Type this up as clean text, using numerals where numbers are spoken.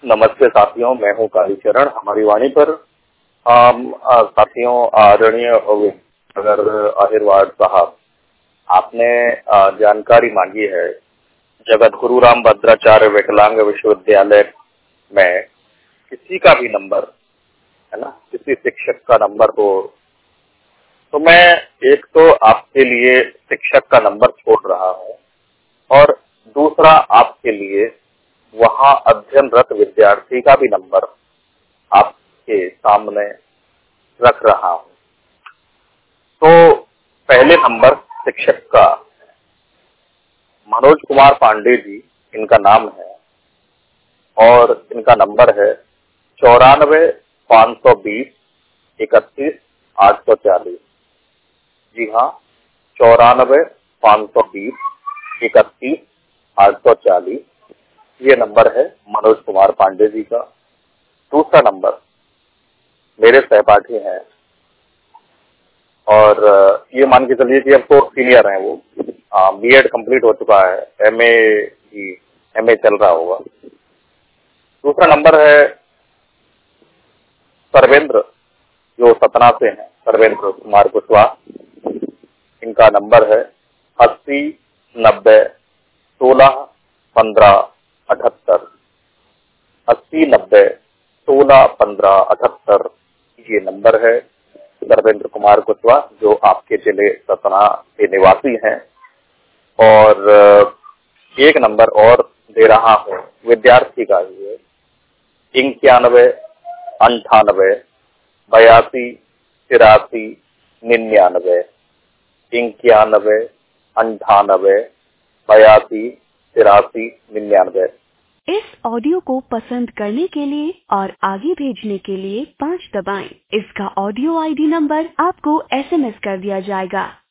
नमस्ते साथियों, मैं हूँ कालीचरण। हमारी वाणी पर साथियों आदरणीय अगर आहिरवाड़ साहब, आपने जानकारी मांगी है जगत गुरु राम भद्राचार्य विकलांग विश्वविद्यालय में किसी का भी नंबर है ना, किसी शिक्षक का नंबर हो तो मैं एक तो आपके लिए शिक्षक का नंबर छोड़ रहा हूँ और दूसरा आपके लिए वहाँ अध्ययनरत विद्यार्थी का भी नंबर आपके सामने रख रहा हूँ। तो पहले नंबर शिक्षक का मनोज कुमार पांडे जी, इनका नाम है और इनका नंबर है 94,520,31,840। जी हाँ, 94,520,31,840 ये नंबर है मनोज कुमार पांडे जी का। दूसरा नंबर मेरे सहपाठी हैं और ये मान के चलिए कि अब तो सीनियर हैं, वो बीएड कंप्लीट हो चुका है, एमए चल रहा होगा। दूसरा नंबर है सर्वेंद्र, जो सतना से हैं, सर्वेंद्र कुमार कुशवाहा। इनका नंबर है 8090161578, 8090161578 ये नंबर है सर्वेंद्र कुमार कुशवाहा, जो आपके जिले सतना के निवासी हैं। और एक नंबर और दे रहा हूँ विद्यार्थी का ही है, 9198828399, 9198828399। इस ऑडियो को पसंद करने के लिए और आगे भेजने के लिए 5 दबाएं। इसका ऑडियो आईडी नंबर आपको एसएमएस कर दिया जाएगा।